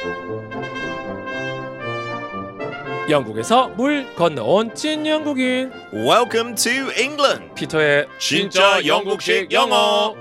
영국에서 물 건너온 찐 영국인 Welcome to England. 피터의 진짜 영국식 영어.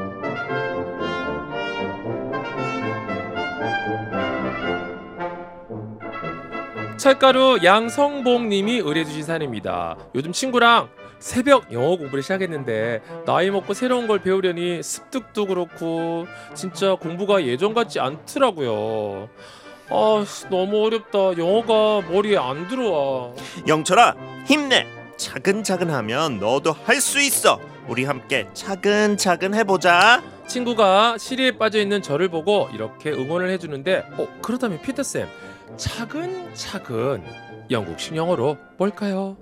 찰가루 양성봉님이 의뢰주신 사연입니다. 요즘 친구랑 새벽 영어 공부를 시작했는데 나이 먹고 새로운 걸 배우려니 습득도 그렇고 진짜 공부가 예전 같지 않더라고요. 너무 어렵다. 영어가 머리에 안 들어와. 영철아, 힘내. 차근차근 하면 너도 할 수 있어. 우리 함께 차근차근 해보자. 친구가 시리에 빠져있는 저를 보고 이렇게 응원을 해주는데 그렇다면 피터쌤, 차근차근 영국식 영어로 뭘까요?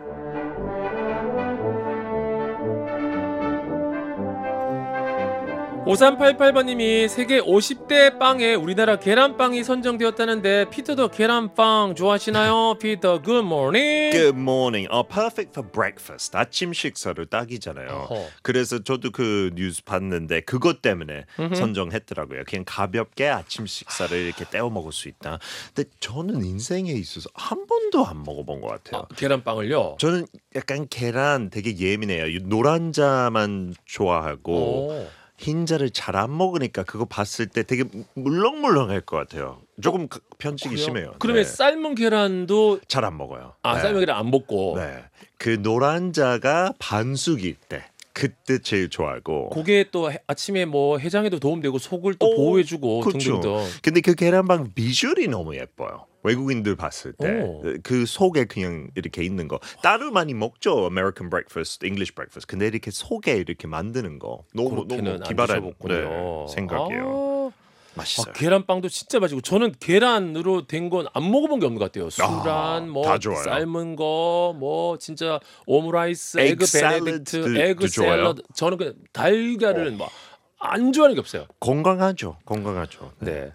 5388번님이 세계 50대 빵에 우리나라 계란빵이 선정되었다는데 피터도 계란빵 좋아하시나요? 피터, good morning. Good morning. Perfect for breakfast. 아침 식사로 딱이잖아요. 어허. 그래서 저도 그 뉴스 봤는데 그것 때문에 선정했더라고요. 그냥 가볍게 아침 식사를 이렇게 때워 먹을 수 있다. 근데 저는 인생에 있어서 한 번도 안 먹어본 것 같아요. 계란빵을요? 저는 약간 계란 되게 예민해요. 노란자만 좋아하고 흰자를 잘 안 먹으니까 그거 봤을 때 되게 물렁물렁할 것 같아요. 조금 편식이 그래요? 심해요. 그러면 네. 삶은 계란도 잘 안 먹어요. 네. 삶은 계란 안 먹고 네. 그 노란자가 반숙일 때 그때 제일 좋아하고. 그게 또 아침에 뭐 해장에도 도움되고 속을 또 보호해주고 그렇죠. 등등등. 근데 그 계란빵 비주얼이 너무 예뻐요. 외국인들 봤을 때 그 속에 그냥 이렇게 있는 거 따로 많이 먹죠. American breakfast, English breakfast. 근데 이렇게 속에 이렇게 만드는 거 너무 기발한 생각이에요. 맛있어요. 계란빵도 진짜 맛있고 저는 계란으로 된 건 안 먹어본 게 없는 것 같아요. 수란, 뭐 다 좋아요. 삶은 거, 뭐 진짜 오므라이스, 에그 베네딕트, 에그 좋아요. 샐러드. 저는 그 달걀을 막 안 좋아하는 게 없어요. 건강하죠. 네.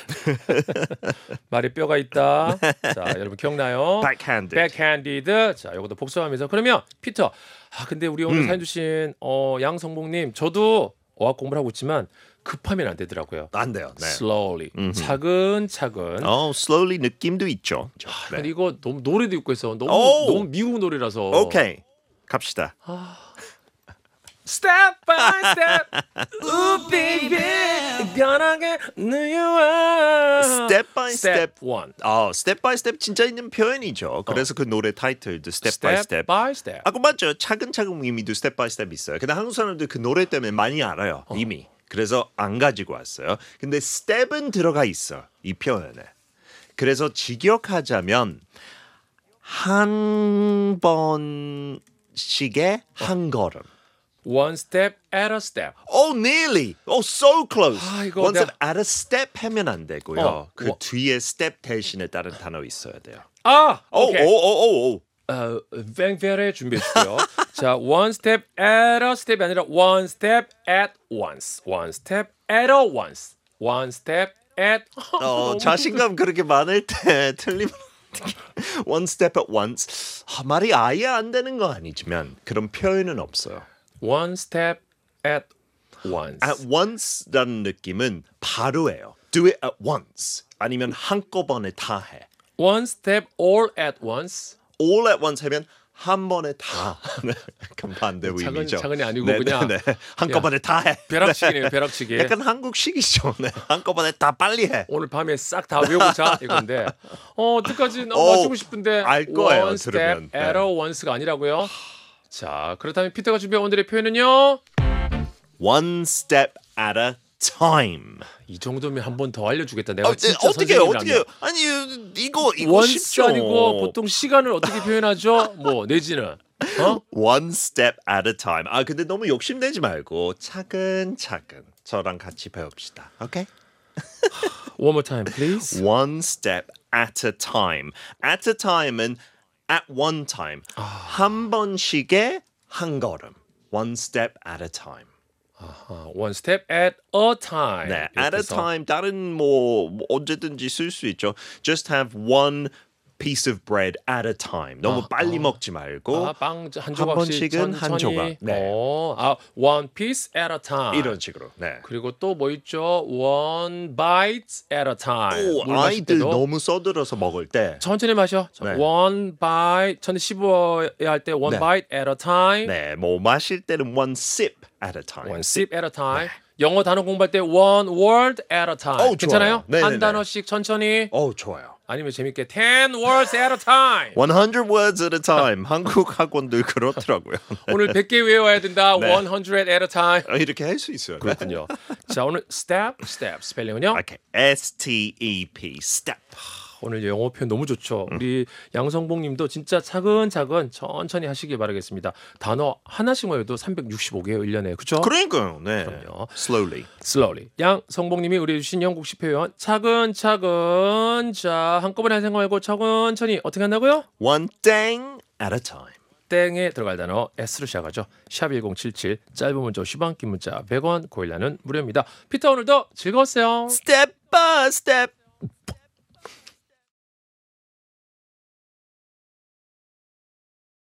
말에 뼈가 있다. 자, 여러분 기억나요? Backhanded. Backhanded. 자, 이것도 복습하면서 그러면 피터. 근데 우리 오늘 사연 주신 양성봉님, 저도 어학 공부를 하고 있지만 급하면 안 되더라고요. 안 돼요. 네. Slowly, 차근차근. slowly 느낌도 있죠. 근데 이거 너무 노래도 있고 해서 너무 미국 노래라서. 오케이, 갑시다. Step by step, ooh baby, gonna get you. Step by step. one. step by step 진짜 있는 표현이죠. 그래서 그 노래 타이틀도 Step by Step. by step. 그 맞죠. 차근차근 의미도 Step by Step 있어요. 근데 한국 사람들 그 노래 때문에 많이 알아요. 이미. 그래서 안 가지고 왔어요. 근데 step은 들어가 있어. 이 표현에. 그래서 직역하자면 한 번씩의 한 걸음. One step at a step. Nearly. so close. 이거 One step at a step 하면 안 되고요. 그 뭐. 뒤에 step 대신에 다른 단어 있어야 돼요. 오케이. 뱅페어에 준비해 주고요. 자, one step at a step이 아니라 one step at once. One step at a once. One step at. 자신감 그렇게 많을 때 틀리면 one step at once. 말이 아예 안 되는 거 아니지만 그런 표현은 없어요. One step at once. At once라는 느낌은 바로예요. Do it at once. 아니면 한꺼번에 다 해. One step all at once. All at once 하면 한 번에 다. 약간 반대 의미죠. 차근이 아니고 그냥 한꺼번에 다 해. 벼락치기네요. 벼락치기. 약간 한국식이죠. 한꺼번에 다 빨리 해. 오늘 밤에 싹 다 외우자 이건데 어떡하지? 맞추고 싶은데 알 거예요. One step 들으면. at a once가 아니라고요? 자, 그렇다면 피터가 준비한 오늘의 표현은요? One step at a time. 이 정도면 한 번 더 알려주겠다. 내가 진짜 어떻게 선생님이라면. 아니 이거 쉽죠. 원살이고 보통 시간을 어떻게 표현하죠? 뭐 내지는 One step at a time. 근데 너무 욕심내지 말고 차근차근 저랑 같이 배웁시다. 오케이? One more time, please. One step at a time. At a time은 at one time. 한 번씩의 한 걸음. One step at a time. One step at a time. 네, at a 이렇게 해서. time 다른 뭐 언제든지 쓸 수 있죠. Just have one piece of bread at a time. 너무 빨리 먹지 말고 빵 한 한 조각씩 번씩은 한 천천히. 조각. 네. one piece at a time. 이런 식으로. 네. 그리고 또 뭐 있죠? one bite at a time. 오, 물 마실 아이들 때도 너무 써들어서 먹을 때 천천히 마셔. 네. one bite 천천히 씹어야 할 때 one 네. bite at a time. 네, 뭐 마실 때는 one sip at a time. one sip at a time. 영어 단어 공부할 때 one word at a time. 좋아요. 괜찮아요? 네네네. 한 단어씩 천천히. 좋아요. 아니면 재밌게 10 words at a time. 100 words at a time. 한국 학원들 그렇더라고요. 오늘 100개 외워야 된다. 네. 100 at a time. 이렇게 할 수 있어요. 그렇군요. 자, 오늘 step 스펠링은요? Okay. S-T-E-P. Step. 오늘 영어 표현 너무 좋죠. 우리 양성봉 님도 진짜 차근차근 천천히 하시길 바라겠습니다. 단어 하나씩만 해도 365개요, 1년에. 그렇죠? 그러니까요. 네. 그럼요. Slowly. slowly. 양성봉 님이 의뢰해 주신 영국식 표현 차근차근. 자, 한꺼번에 할 생각 말고 차근천히 어떻게 한다고요? One thing at a time. 땡에 들어갈 단어 S로 시작하죠. 샵1077 짧은 문자 50원 긴 문자 100원 고일라는 무료입니다. 피터 오늘도 즐거웠어요. Step by step.